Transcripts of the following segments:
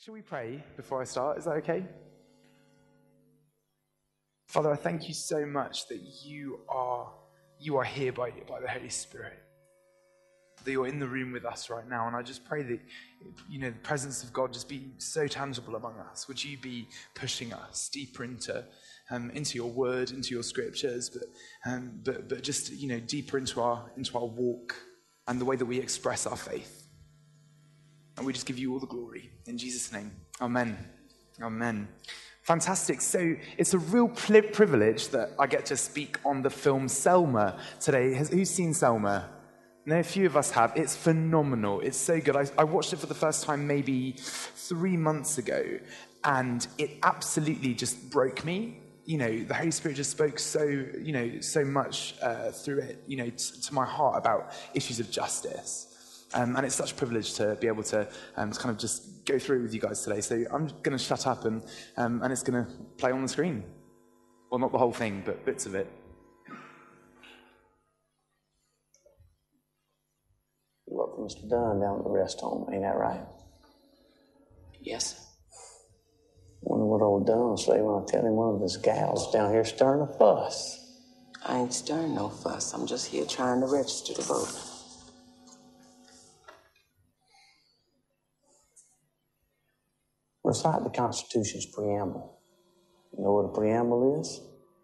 Shall we pray before I start? Is that okay? Father, I thank you so much that you are here by the Holy Spirit. That you're in the room with us right now. And I just pray that, the presence of God just be so tangible among us. Would you be pushing us deeper into your word, into your scriptures, but just, deeper into our walk and the way that we express our faith. And we just give you all the glory. In Jesus' name, amen. Amen. Fantastic. So it's a real privilege that I get to speak on the film Selma today. Who's seen Selma? No, a few of us have. It's phenomenal. It's so good. I watched it for the first time maybe 3 months ago, and it absolutely just broke me. The Holy Spirit just spoke so much through it, to my heart about issues of justice. And it's such a privilege to be able to kind of just go through it with you guys today. So I'm going to shut up and it's going to play on the screen. Well, not the whole thing, but bits of it. You work for Mr. Dunn down at the rest home, ain't that right? Yes. Wonder what old Dunn will say when I tell him one of his gals down here stirring a fuss. I ain't stirring no fuss. I'm just here trying to register to vote. Recite the Constitution's preamble. You know what a preamble is?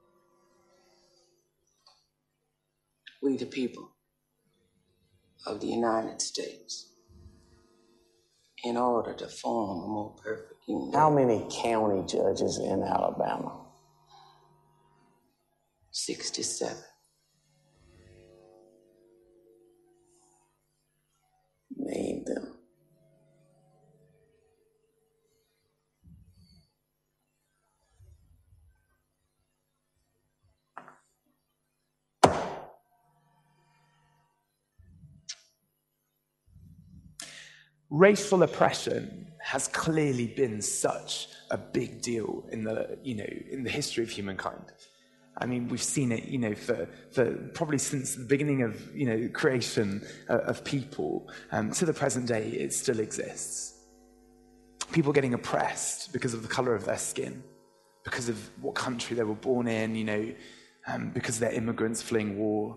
We the people of the United States, in order to form a more perfect union. How many county judges in Alabama? 67. Name them. Racial oppression has clearly been such a big deal in the history of humankind. I mean, we've seen it, for probably since the beginning of, creation of people to the present day. It still exists. People getting oppressed because of the color of their skin, because of what country they were born in, because they're immigrants fleeing war.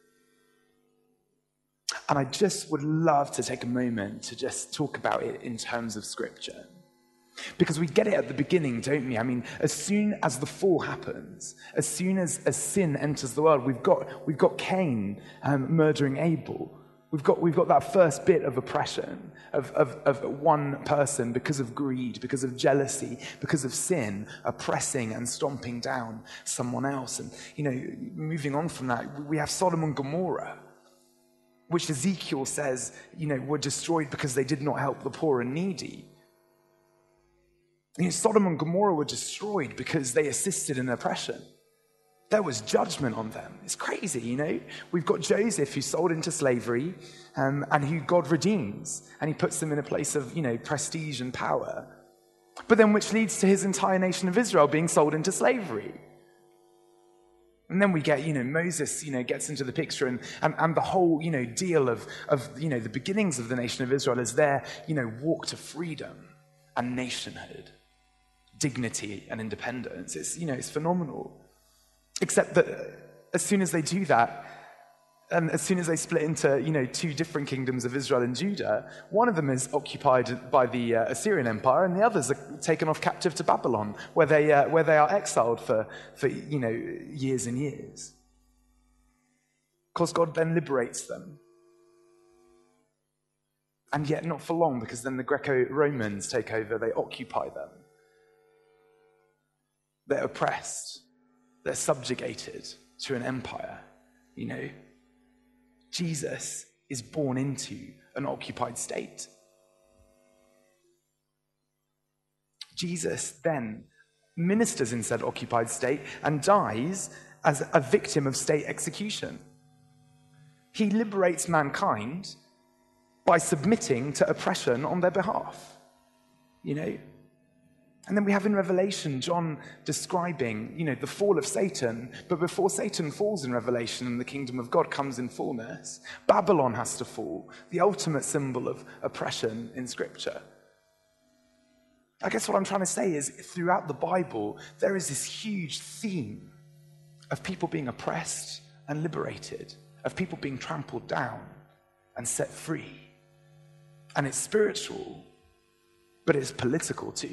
And I just would love to take a moment to just talk about it in terms of Scripture. Because we get it at the beginning, don't we? I mean, as soon as the fall happens, as soon as sin enters the world, we've got Cain murdering Abel. We've got that first bit of oppression of one person because of greed, because of jealousy, because of sin, oppressing and stomping down someone else. And, moving on from that, we have Sodom and Gomorrah, which Ezekiel says, were destroyed because they did not help the poor and needy. Sodom and Gomorrah were destroyed because they assisted in oppression. There was judgment on them. It's crazy, We've got Joseph, who's sold into slavery, and who God redeems, and he puts them in a place of, prestige and power. But then which leads to his entire nation of Israel being sold into slavery. And then we get, Moses, gets into the picture and the whole, deal of the beginnings of the nation of Israel is their, walk to freedom and nationhood, dignity and independence. It's phenomenal. Except that as soon as they do that, and as soon as they split into, two different kingdoms of Israel and Judah, one of them is occupied by the Assyrian Empire, and the others are taken off captive to Babylon, where they are exiled for years and years. Of course, God then liberates them. And yet not for long, because then the Greco-Romans take over, they occupy them. They're oppressed. They're subjugated to an empire, Jesus is born into an occupied state. Jesus then ministers in said occupied state and dies as a victim of state execution. He liberates mankind by submitting to oppression on their behalf, And then we have in Revelation, John describing, the fall of Satan. But before Satan falls in Revelation and the kingdom of God comes in fullness, Babylon has to fall, the ultimate symbol of oppression in Scripture. I guess what I'm trying to say is throughout the Bible, there is this huge theme of people being oppressed and liberated, of people being trampled down and set free. And it's spiritual, but it's political too.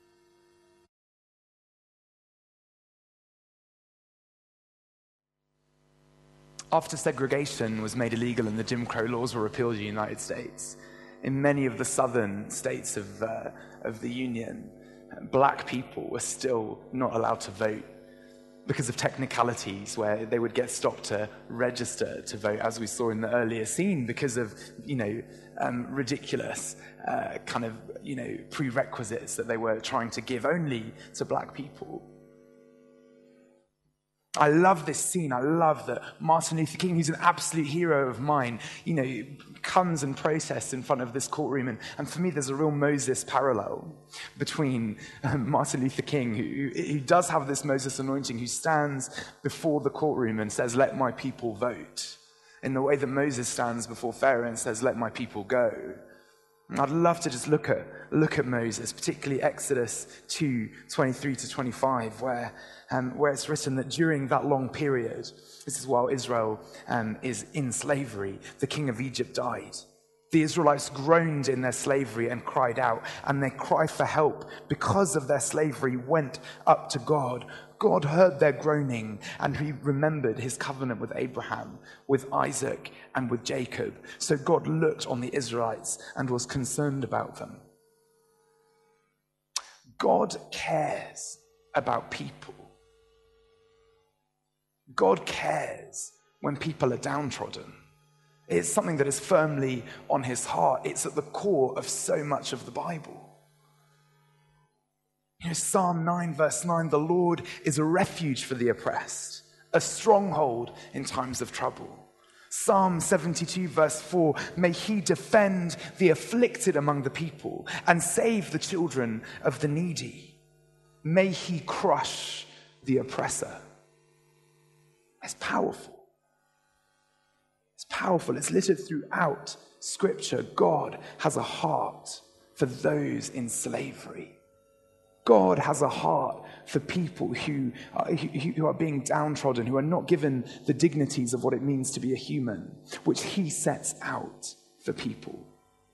After segregation was made illegal and the Jim Crow laws were repealed in the United States, in many of the southern states of the Union, black people were still not allowed to vote because of technicalities where they would get stopped to register to vote, as we saw in the earlier scene, because of, ridiculous prerequisites that they were trying to give only to black people. I love this scene. I love that Martin Luther King, who's an absolute hero of mine, comes and protests in front of this courtroom. And for me, there's a real Moses parallel between Martin Luther King, who does have this Moses anointing, who stands before the courtroom and says, "Let my people vote," in the way that Moses stands before Pharaoh and says, "Let my people go." And I'd love to just look at Moses, particularly Exodus 2:23-25, where it's written that during that long period, this is while Israel is in slavery, the king of Egypt died. The Israelites groaned in their slavery and cried out, and their cry for help because of their slavery went up to God. God heard their groaning, and he remembered his covenant with Abraham, with Isaac, and with Jacob. So God looked on the Israelites and was concerned about them. God cares about people. God cares when people are downtrodden. It's something that is firmly on his heart. It's at the core of so much of the Bible. Psalm 9 verse 9, the Lord is a refuge for the oppressed, a stronghold in times of trouble. Psalm 72 verse 4, may he defend the afflicted among the people and save the children of the needy. May he crush the oppressor. It's powerful. It's powerful. It's littered throughout Scripture. God has a heart for those in slavery. God has a heart for people who are being downtrodden, who are not given the dignities of what it means to be a human, which he sets out for people.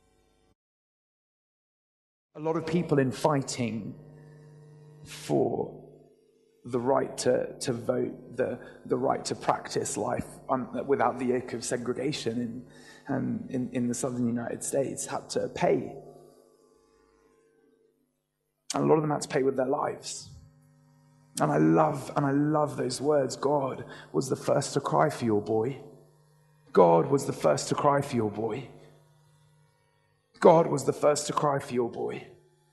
A lot of people in fighting for the right to vote, the right to practice life without the yoke of segregation in the southern United States had to pay. And a lot of them had to pay with their lives. And I love those words. God was the first to cry for your boy. God was the first to cry for your boy. God was the first to cry for your boy.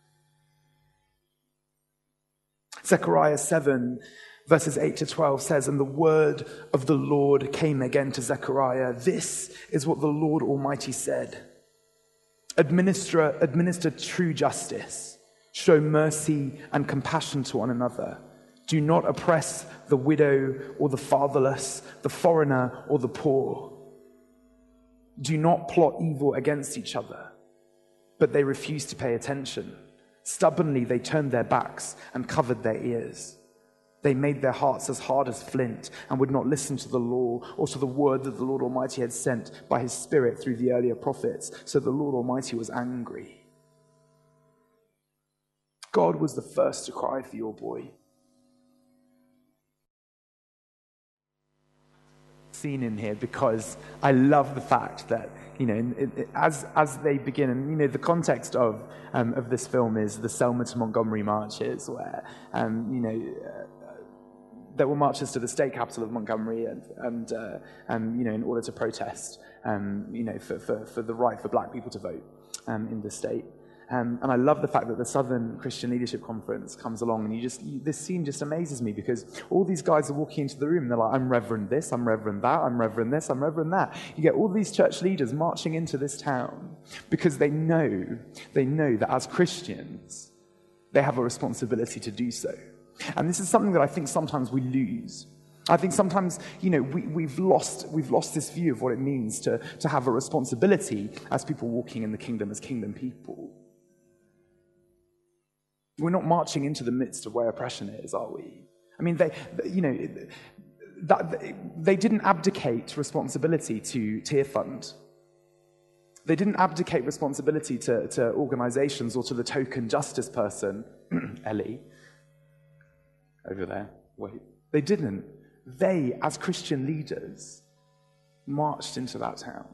Zechariah 7 verses 8-12 says, and the word of the Lord came again to Zechariah. This is what the Lord Almighty said. Administer true justice. Show mercy and compassion to one another. Do not oppress the widow or the fatherless, the foreigner or the poor. Do not plot evil against each other. But they refused to pay attention. Stubbornly they turned their backs and covered their ears. They made their hearts as hard as flint and would not listen to the law or to the word that the Lord Almighty had sent by his Spirit through the earlier prophets. So the Lord Almighty was angry. God was the first to cry for your boy. Scene in here because I love the fact that as they begin, and the context of this film is the Selma to Montgomery marches, where there were marches to the state capital of Montgomery, and in order to protest, for the right for black people to vote in the state. And I love the fact that the Southern Christian Leadership Conference comes along, and this scene just amazes me because all these guys are walking into the room and they're like, I'm Reverend this, I'm Reverend that, I'm Reverend this, I'm Reverend that. You get all these church leaders marching into this town because they know that as Christians, they have a responsibility to do so. And this is something that I think sometimes we lose. I think sometimes, we've lost this view of what it means to have a responsibility as people walking in the kingdom, as kingdom people. We're not marching into the midst of where oppression is, are we? I mean, they didn't abdicate responsibility to Tear Fund. They didn't abdicate responsibility to organizations or to the token justice person, Ellie, over there. Wait. They didn't. They, as Christian leaders, marched into that town.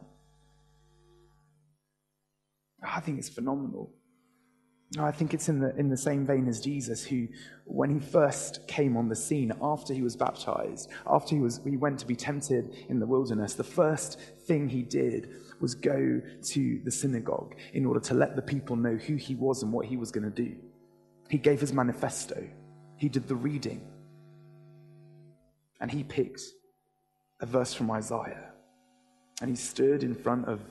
I think it's phenomenal. I think it's in the same vein as Jesus, who, when he first came on the scene, after he was baptized, after he went to be tempted in the wilderness, the first thing he did was go to the synagogue in order to let the people know who he was and what he was going to do. He gave his manifesto. He did the reading. And he picked a verse from Isaiah. And he stood in front of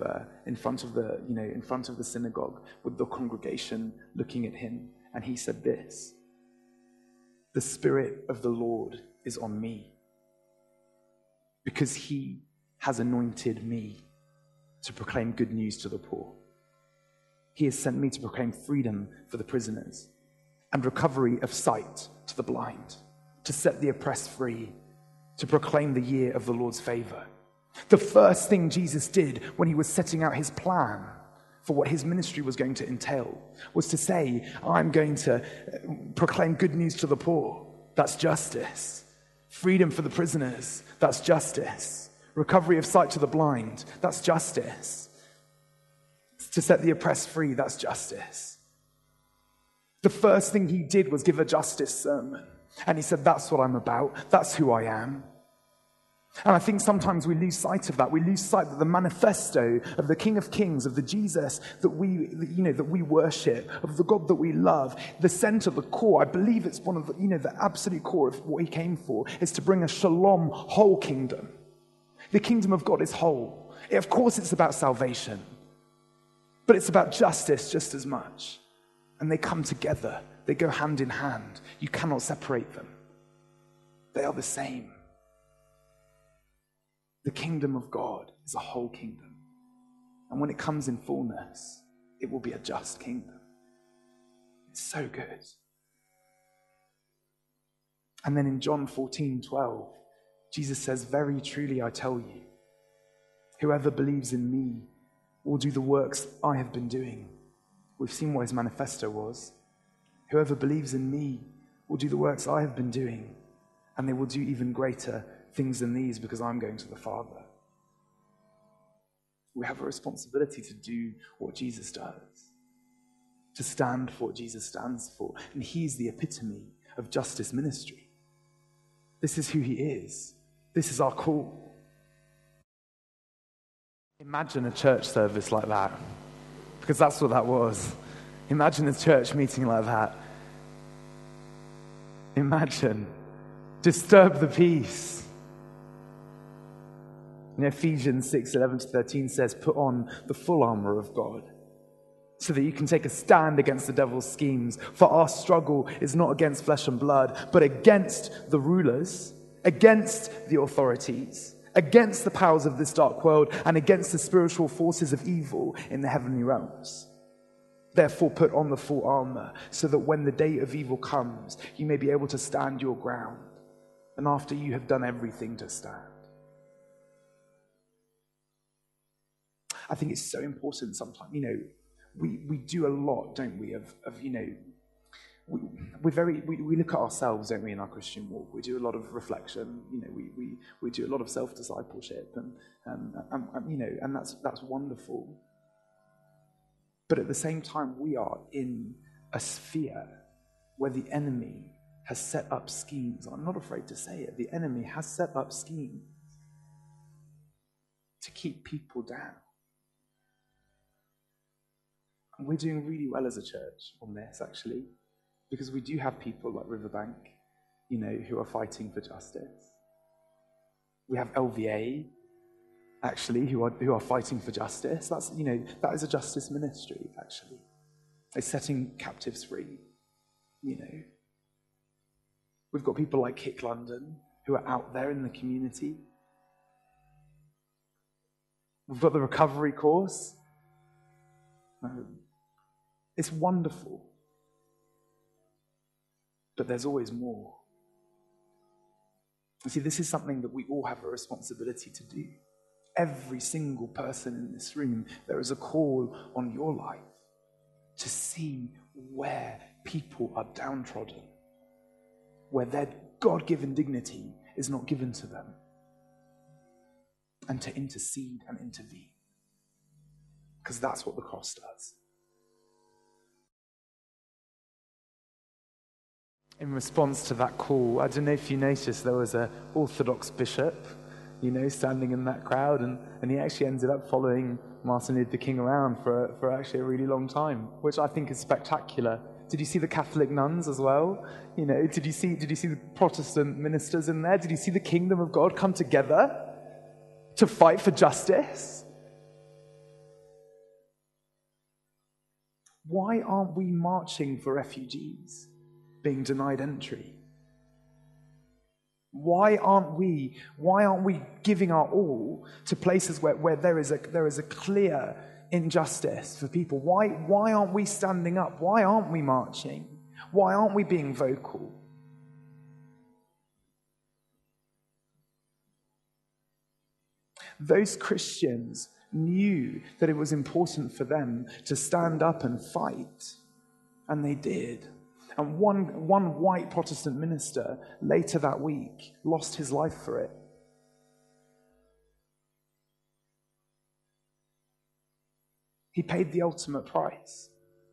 the synagogue with the congregation looking at him, and he said this: "The Spirit of the Lord is on me, because he has anointed me to proclaim good news to the poor. He has sent me to proclaim freedom for the prisoners and recovery of sight to the blind, to set the oppressed free, to proclaim the year of the Lord's favor." The first thing Jesus did when he was setting out his plan for what his ministry was going to entail was to say, I'm going to proclaim good news to the poor. That's justice. Freedom for the prisoners. That's justice. Recovery of sight to the blind. That's justice. To set the oppressed free. That's justice. The first thing he did was give a justice sermon. And he said, that's what I'm about. That's who I am. And I think sometimes we lose sight of that. We lose sight that the manifesto of the King of Kings, of the Jesus that we worship, of the God that we love, the center, the core, I believe it's one of the absolute core of what he came for, is to bring a shalom, whole kingdom. The kingdom of God is whole. Of course it's about salvation, but it's about justice just as much. And they come together. They go hand in hand. You cannot separate them. They are the same. The kingdom of God is a whole kingdom. And when it comes in fullness, it will be a just kingdom. It's so good. And then in John 14:12, Jesus says, "Very truly I tell you, whoever believes in me will do the works I have been doing." We've seen what his manifesto was. Whoever believes in me will do the works I have been doing, and they will do even greater things than these, because I'm going to the Father. We have a responsibility to do what Jesus does, to stand for what Jesus stands for. And he's the epitome of justice ministry. This is who he is. This is our call. Imagine a church service like that, because that's what that was. Imagine a church meeting like that. Imagine. Disturb the peace. Ephesians 6:11-13 says, "Put on the full armor of God, so that you can take a stand against the devil's schemes. For our struggle is not against flesh and blood, but against the rulers, against the authorities, against the powers of this dark world, and against the spiritual forces of evil in the heavenly realms. Therefore put on the full armor, so that when the day of evil comes, you may be able to stand your ground, and after you have done everything, to stand." I think it's so important sometimes, we do a lot, don't we, we look at ourselves, don't we, in our Christian walk. We do a lot of reflection, we do a lot of self-discipleship, and that's wonderful. But at the same time, we are in a sphere where the enemy has set up schemes. I'm not afraid to say it. The enemy has set up schemes to keep people down. And we're doing really well as a church on this, actually, because we do have people like Riverbank, who are fighting for justice. We have LVA, actually, who are fighting for justice. That is a justice ministry, actually. They're setting captives free, We've got people like Kick London who are out there in the community. We've got the recovery course. It's wonderful. but there's always more. You see, this is something that we all have a responsibility to do. Every single person in this room, there is a call on your life to see where people are downtrodden, where their God-given dignity is not given to them, and to intercede and intervene. Because that's what the cross does. In response to that call, I don't know if you noticed, there was an Orthodox bishop, standing in that crowd, and he actually ended up following Martin Luther King around for actually a really long time, which I think is spectacular. Did you see the Catholic nuns as well? Did you see the Protestant ministers in there? Did you see the kingdom of God come together to fight for justice? Why aren't we marching for refugees being denied entry? Why aren't we giving our all to places where there is a clear injustice for people? Why aren't we standing up? Why aren't we marching? Why aren't we being vocal? Those Christians knew that it was important for them to stand up and fight, and they did. And one white Protestant minister later that week lost his life for it. He paid the ultimate price.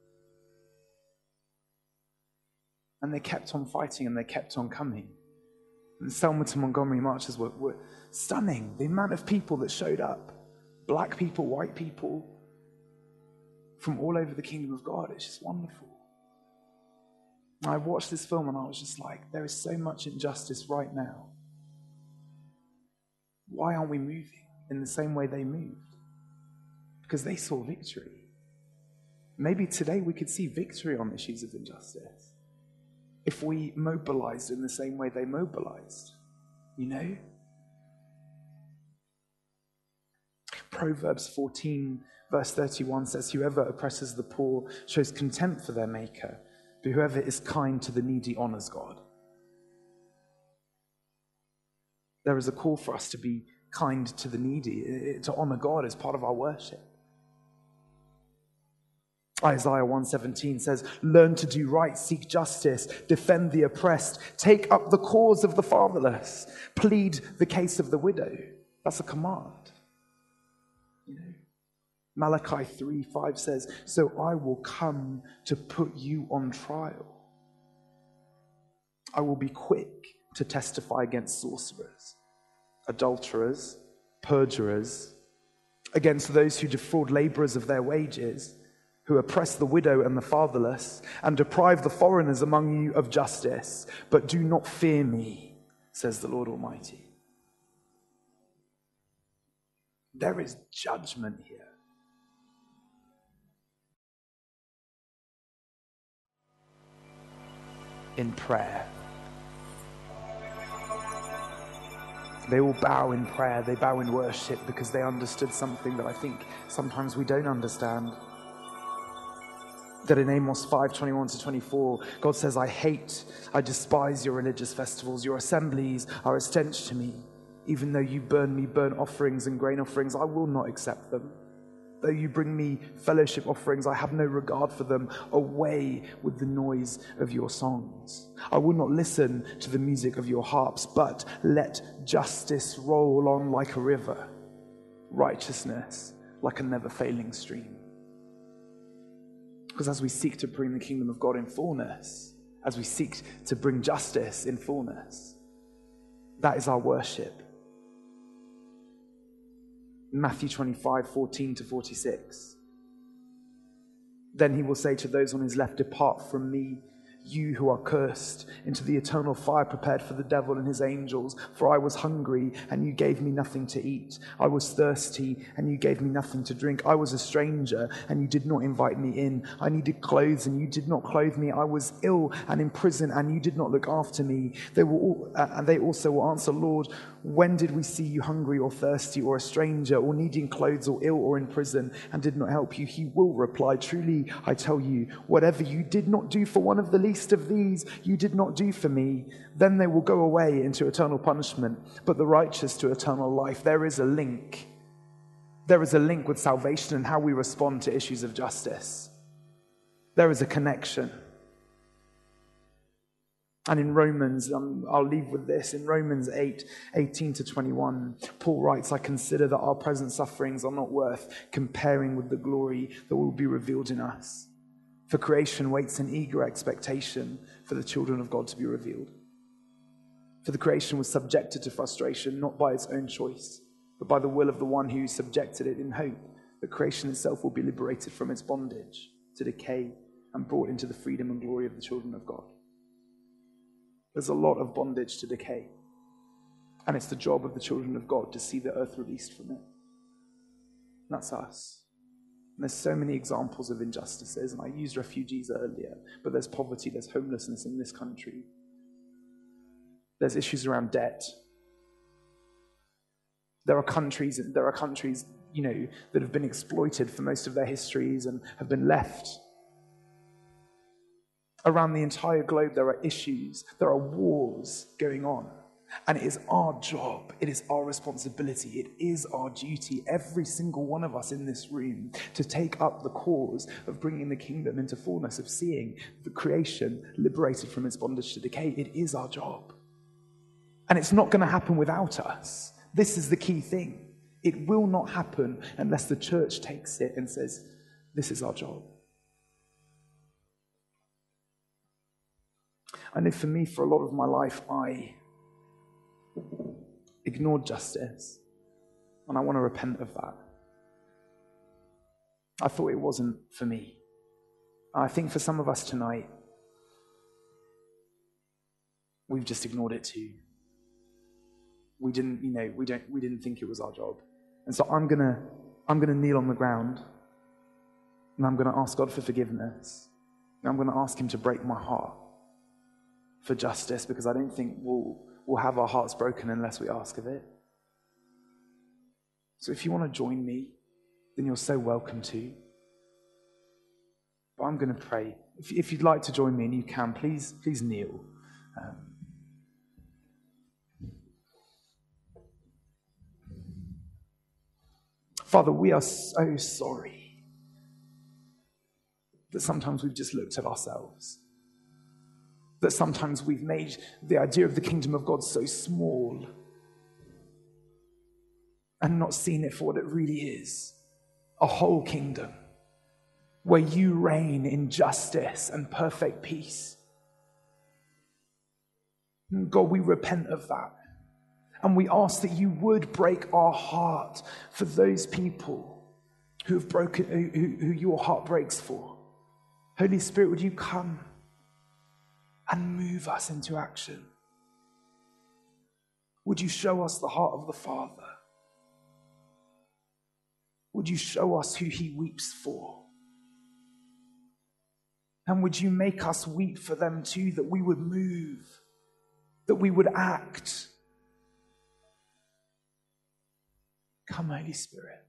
And they kept on fighting and they kept on coming. And Selma to Montgomery marches were stunning. The amount of people that showed up. Black people, white people, from all over the kingdom of God. It's just wonderful. I watched this film and I was just like, there is so much injustice right now. Why aren't we moving in the same way they moved? Because they saw victory. Maybe today we could see victory on issues of injustice if we mobilized in the same way they mobilized. Proverbs 14 verse 31 says, whoever oppresses the poor shows contempt for their maker, but whoever is kind to the needy honors God. There is a call for us to be kind to the needy, to honor God as part of our worship. Isaiah 1:17 says, learn to do right, seek justice, defend the oppressed, take up the cause of the fatherless, plead the case of the widow. That's a command. Malachi 3:5 says, so I will come to put you on trial. I will be quick to testify against sorcerers, adulterers, perjurers, against those who defraud laborers of their wages, who oppress the widow and the fatherless, and deprive the foreigners among you of justice. But do not fear me, says the Lord Almighty. There is judgment here. In prayer. They all bow in prayer, they bow in worship because they understood something that I think sometimes we don't understand. That in Amos 5:21-24, God says, I despise your religious festivals. Your assemblies are a stench to me. Even though you burn me burnt offerings and grain offerings, I will not accept them. Though you bring me fellowship offerings, I have no regard for them. Away with the noise of your songs. I will not listen to the music of your harps, but let justice roll on like a river, righteousness like a never-failing stream. Because as we seek to bring the kingdom of God in fullness, as we seek to bring justice in fullness, that is our worship. Matthew 25:14-46. Then he will say to those on his left, depart from me, you who are cursed, into the eternal fire prepared for the devil and his angels. For I was hungry, and you gave me nothing to eat. I was thirsty, and you gave me nothing to drink. I was a stranger, and you did not invite me in. I needed clothes, and you did not clothe me. I was ill and in prison, and you did not look after me. They also will answer, Lord, when did we see you hungry or thirsty or a stranger or needing clothes or ill or in prison and did not help you? He will reply, truly, I tell you, whatever you did not do for one of the least least of these you did not do for me. Then they will go away into eternal punishment, but the righteous to eternal life. There is a link. There is a link with salvation and how we respond to issues of justice. There is a connection. And in Romans, I'll leave with this, in Romans 8:18-21, Paul writes, I consider that our present sufferings are not worth comparing with the glory that will be revealed in us. For creation waits in eager expectation for the children of God to be revealed. For the creation was subjected to frustration, not by its own choice, but by the will of the one who subjected it, in hope that creation itself will be liberated from its bondage to decay and brought into the freedom and glory of the children of God. There's a lot of bondage to decay. And it's the job of the children of God to see the earth released from it. And that's us. And there's so many examples of injustices, and I used refugees earlier, but there's poverty, there's homelessness in this country. There's issues around debt. There are countries, that have been exploited for most of their histories and have been left. Around the entire globe, there are issues, there are wars going on. And it is our job, it is our responsibility, it is our duty, every single one of us in this room, to take up the cause of bringing the kingdom into fullness, of seeing the creation liberated from its bondage to decay. It is our job. And it's not going to happen without us. This is the key thing. It will not happen unless the church takes it and says, this is our job. I know for me, for a lot of my life, I ignored justice. And I want to repent of that. I thought it wasn't for me. I think for some of us tonight, we've just ignored it too. We didn't think it was our job. And so I'm gonna kneel on the ground, and I'm gonna ask God for forgiveness. And I'm gonna ask him to break my heart for justice, because I don't think we'll have our hearts broken unless we ask of it. So if you want to join me, then you're so welcome to. But I'm going to pray. If you'd like to join me, and you can, please kneel. Father, we are so sorry that sometimes we've just looked at ourselves. That sometimes we've made the idea of the kingdom of God so small and not seen it for what it really is. A whole kingdom where you reign in justice and perfect peace. And God, we repent of that. And we ask that you would break our heart for those people who your heart breaks for. Holy Spirit, would you come and move us into action? Would you show us the heart of the Father? Would you show us who he weeps for? And would you make us weep for them too, that we would move, that we would act? Come, Holy Spirit.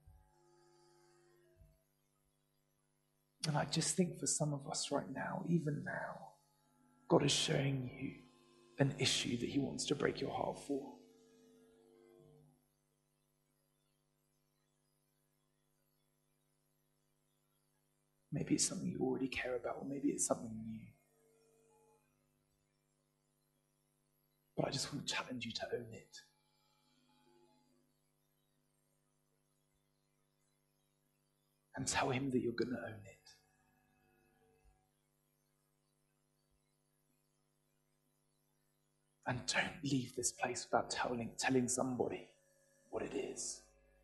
And I just think for some of us right now, even now, God is showing you an issue that he wants to break your heart for. Maybe it's something you already care about, or maybe it's something new. But I just want to challenge you to own it. And tell him that you're going to own it. And don't leave this place without telling somebody what it is.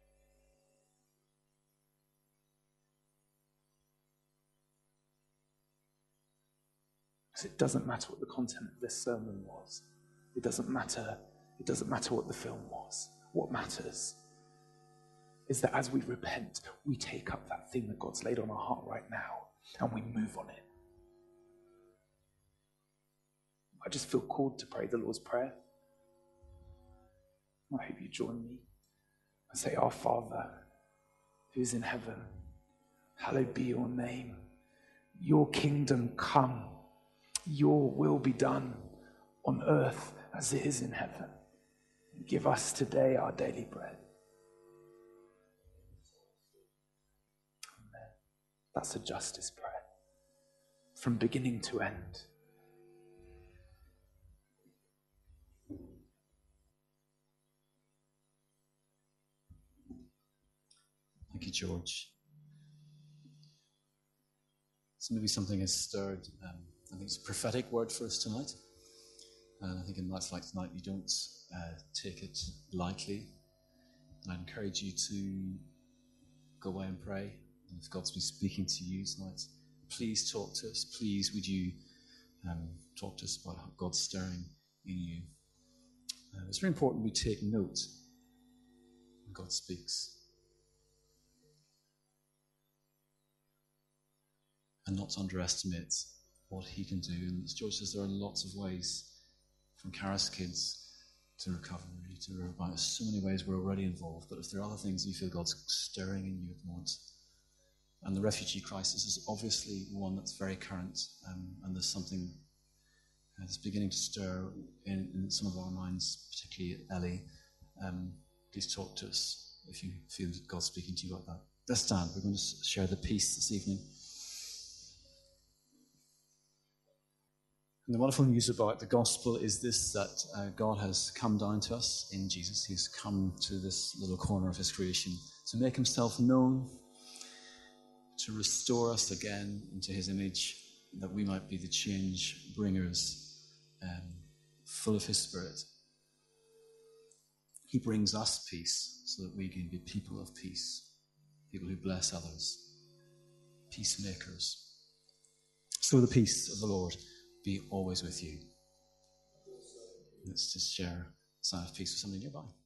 Because it doesn't matter what the content of this sermon was. It doesn't matter what the film was. What matters is that as we repent, we take up that thing that God's laid on our heart right now, and we move on it. I just feel called to pray the Lord's Prayer. I hope you join me and say, Our Father, who is in heaven, hallowed be your name. Your kingdom come. your will be done on earth as it is in heaven. Give us today our daily bread. Amen. That's a justice prayer from beginning to end. Thank you, George. So maybe something has stirred. I think it's a prophetic word for us tonight. And I think in nights like tonight, you don't take it lightly. And I encourage you to go away and pray. And if God's been speaking to you tonight, please talk to us. Please, would you talk to us about how God's stirring in you. It's very important we take note when God speaks. And not to underestimate what he can do. And as George says, there are lots of ways, from Caris Kids to recovery to revival. So many ways we're already involved. But if there are other things you feel God's stirring in you at the moment, and the refugee crisis is obviously one that's very current, and there's something that's beginning to stir in some of our minds, particularly at Ellie. Please talk to us if you feel God's speaking to you about that. Let's stand. We're going to share the peace this evening. And the wonderful news about the gospel is this, that God has come down to us in Jesus. He's come to this little corner of his creation to make himself known, to restore us again into his image, that we might be the change bringers, full of his Spirit. He brings us peace so that we can be people of peace, people who bless others, peacemakers. So the peace of the Lord be always with you. Let's just share a sign of peace with somebody nearby.